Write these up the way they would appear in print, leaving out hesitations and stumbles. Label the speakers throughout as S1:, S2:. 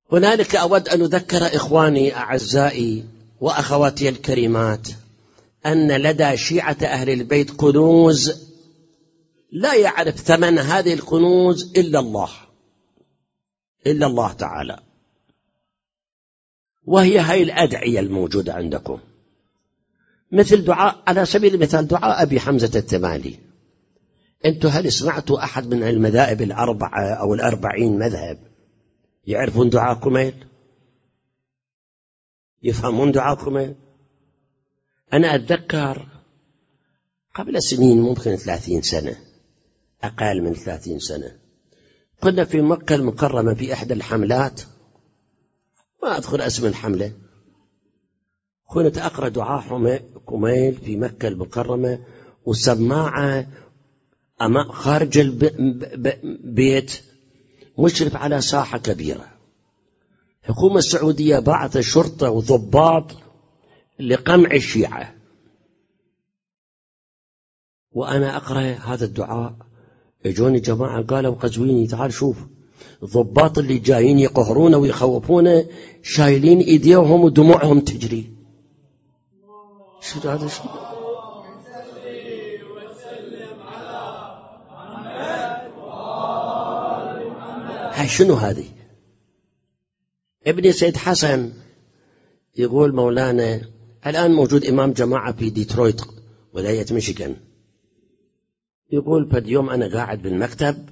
S1: هنالك أود أن أذكر إخواني أعزائي وأخواتي الكريمات أن لدى شيعة أهل البيت كنوز لا يعرف ثمن هذه الكنوز إلا الله تعالى، وهي هاي الأدعية الموجودة عندكم، مثل دعاء على سبيل المثال دعاء أبي حمزة التمالي. أنتم هل سمعتوا أحد من المذاهب الأربعة أو 40 مذهب يعرفون دعاء كميل؟ يفهمون دعاء كميل؟ أنا أتذكر قبل سنين، ممكن 30 سنة، أقل من 30 سنة، كنا في مكة المكرمة في إحدى الحملات، ما أذكر اسم الحملة، كنت أقرأ دعاء كميل في مكة المكرمة وسماعة خارج البيت مشرف على ساحة كبيرة. الحكومة السعودية بعث شرطة وضباط لقمع الشيعة، وأنا أقرأ هذا الدعاء، اجوني جماعة قالوا قزويني تعال شوف الضباط اللي جايين يقهرون ويخوفون شايلين ايديهم ودموعهم تجري. شو هذا؟ شو هاي شنو هذه؟ ابني سيد حسن يقول مولانا الآن موجود إمام جماعة في ديترويت ولاية ميشيغان، يقول فد يوم أنا قاعد بالمكتب،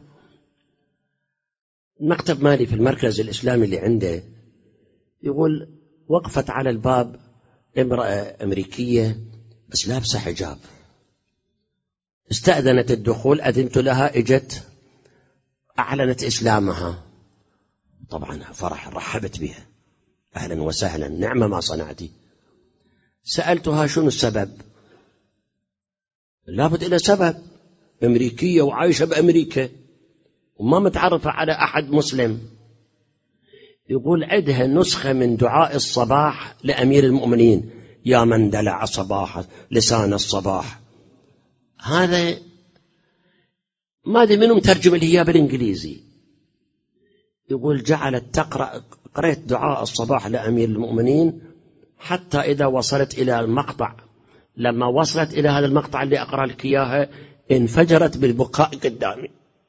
S1: المكتب مالي في المركز الإسلامي اللي عنده، يقول وقفت على الباب امرأة أمريكية بس لابسة حجاب، استأذنت الدخول، أذنت لها، اجت أعلنت إسلامها، طبعا فرح، رحبت بها، أهلا وسهلا، نعمة ما صنعتي. سألتها شنو السبب؟ لابد إلى سبب، أمريكية وعايشة بأمريكا وما متعرفة على أحد مسلم. يقول عندها نسخة من دعاء الصباح لأمير المؤمنين، يا من دلع صباح لسان الصباح، هذا ما أدري منهم ترجم الهياب بالإنجليزي. يقول جعلت تقرأ، قرأت دعاء الصباح لأمير المؤمنين حتى إذا وصلت إلى المقطع، لما وصلت إلى هذا المقطع اللي أقرأ لك إياها انفجرت بالبكاء قدامي.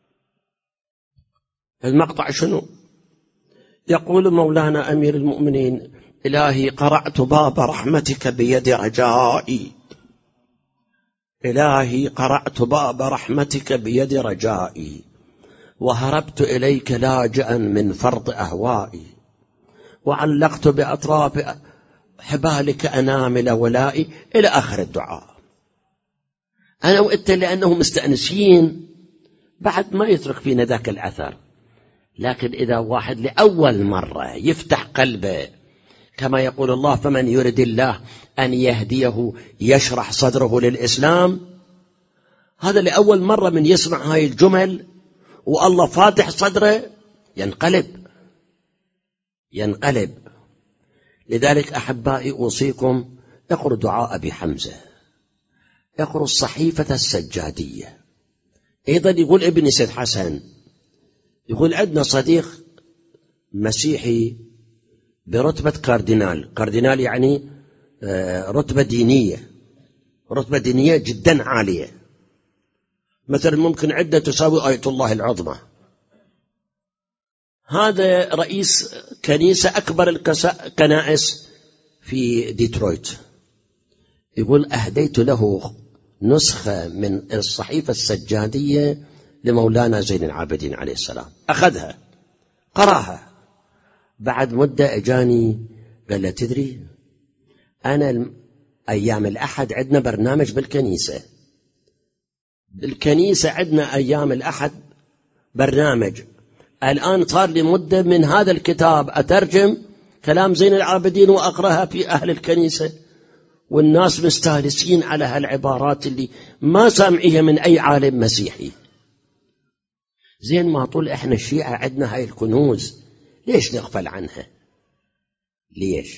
S1: المقطع شنو؟ يقول مولانا أمير المؤمنين إلهي قرعت باب رحمتك بيد رجائي، إلهي قرعت باب رحمتك بيد رجائي، وهربت إليك لاجئا من فرط أهوائي، وعلقت بأطراف حبالك أنامل ولائي، إلى آخر الدعاء. أنا وإنت لأنهم مستأنسين بعد ما يترك فينا ذاك الأثر، لكن إذا واحد لأول مرة يفتح قلبه، كما يقول الله فمن يرد الله أن يهديه يشرح صدره للإسلام، هذا لأول مرة من يسمع هاي الجمل والله فاتح صدره ينقلب. لذلك أحبائي أوصيكم اقروا دعاء أبي حمزة، اقروا الصحيفة السجادية. أيضا يقول ابن سيد حسن، يقول عندنا صديق مسيحي برتبة كاردينال يعني رتبة دينية جدا عالية، مثلا ممكن عدة تساوي آية الله العظمى. هذا رئيس كنيسة أكبر الكنائس في ديترويت، يقول أهديت له نسخة من الصحيفة السجادية لمولانا زين العابدين عليه السلام، أخذها قراها، بعد مدة أجاني قال له تدري أنا أيام الأحد عندنا برنامج بالكنيسة عندنا أيام الأحد برنامج، الآن صار لي مدة من هذا الكتاب أترجم كلام زين العابدين وأقرأها في أهل الكنيسة، والناس مستهلسين على هالعبارات اللي ما سامعيها من أي عالم مسيحي. زين ما طول إحنا الشيعة عندنا هاي الكنوز، ليش نغفل عنها؟ ليش؟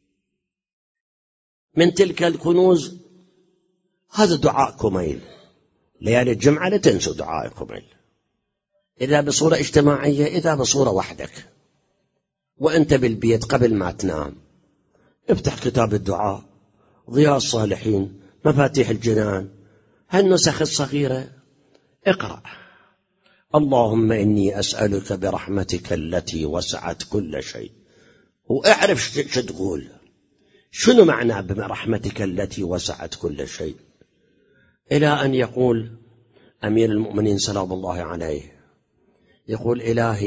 S1: من تلك الكنوز هذا دعاء كميل، ليالي الجمعة لا تنسوا دعاء كميل، إذا بصورة اجتماعية إذا بصورة وحدك، وأنت بالبيت قبل ما تنام افتح كتاب الدعاء، ضياء الصالحين، مفاتيح الجنان، هالنسخ الصغيرة، اقرأ: اللهم إني أسألك برحمتك التي وسعت كل شيء. واعرف شو تقول، شنو معنى برحمتك التي وسعت كل شيء، إلى أن يقول أمير المؤمنين سلام الله عليه، يقول: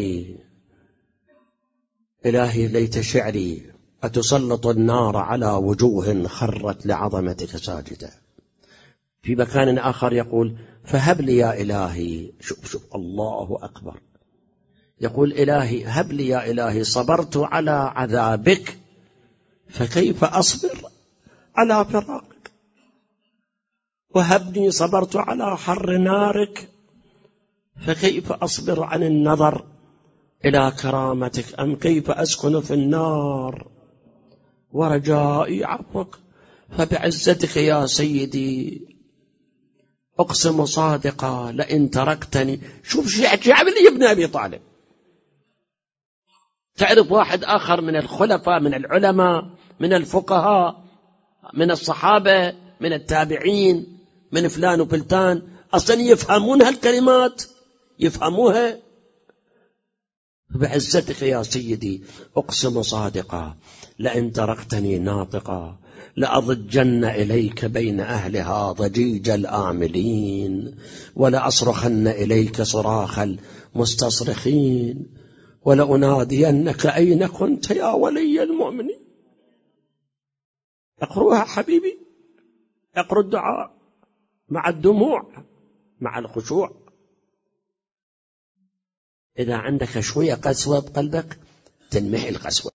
S1: إلهي ليت شعري أتسلط النار على وجوه خرت لعظمتك ساجدة. في مكان آخر يقول: فهب لي يا إلهي، شوف الله أكبر، يقول: إلهي هب لي يا إلهي صبرت على عذابك فكيف أصبر على فراقك، وهبني صبرت على حر نارك فكيف أصبر عن النظر إلى كرامتك، أم كيف أسكن في النار ورجائي عفوك، فبعزتك يا سيدي أقسم صادقا لئن تركتني. شوف شعب اللي ابن أبي طالب. تعرف واحد آخر من الخلفاء، من العلماء، من الفقهاء، من الصحابة، من التابعين، من فلان وفلتان، أصلا يفهمون هالكلمات، يفهموها. بعزتك يا سيدي أقسم صادقا لئن تركتني ناطقا لأضجن إليك بين أهلها ضجيج الآملين، ولأصرخن إليك صراخ المستصرخين، ولأنادينك أين كنت يا ولي المؤمنين. اقرؤها حبيبي، اقرأ الدعاء مع الدموع، مع الخشوع. إذا عندك شوية قسوة بقلبك تنمحي القسوة.